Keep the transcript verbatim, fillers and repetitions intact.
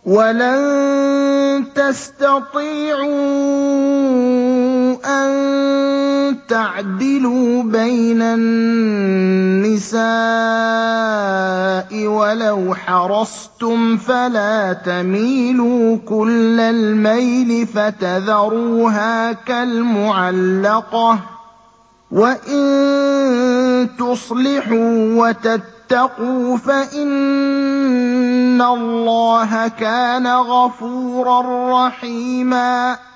وَلَن تَسْتَطِيعُوا أَن تَعْدِلُوا بَيْنَ النِّسَاءِ وَلَوْ حَرَصْتُمْ ۖ فَلَا تَمِيلُوا كُلَّ الْمَيْلِ فَتَذَرُوهَا كَالْمُعَلَّقَةِ ۚ وَإِن تُصْلِحُوا وَتَتَّقُوا فَإِنَّ اللَّهَ كَانَ غَفُورًا رَّحِيمًا